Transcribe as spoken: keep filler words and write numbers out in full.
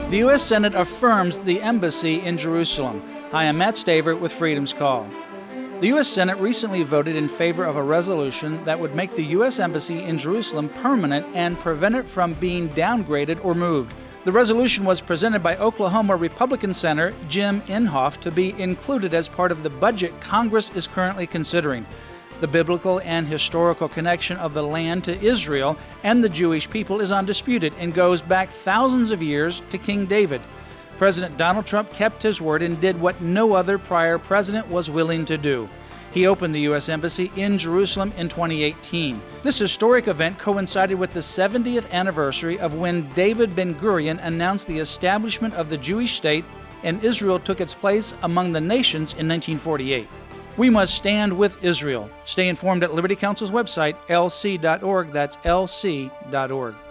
The U S Senate affirms the embassy in Jerusalem. Hi, I'm Matt Stavert with Freedom's Call. The U S Senate recently voted in favor of a resolution that would make the U S Embassy in Jerusalem permanent and prevent it from being downgraded or moved. The resolution was presented by Oklahoma Republican Senator Jim Inhofe to be included as part of the budget Congress is currently considering. The biblical and historical connection of the land to Israel and the Jewish people is undisputed and goes back thousands of years to King David. President Donald Trump kept his word and did what no other prior president was willing to do. He opened the U S Embassy in Jerusalem in twenty eighteen. This historic event coincided with the seventieth anniversary of when David Ben-Gurion announced the establishment of the Jewish state and Israel took its place among the nations in nineteen forty-eight. We must stand with Israel. Stay informed at Liberty Counsel's website, L C dot org. That's L C dot org.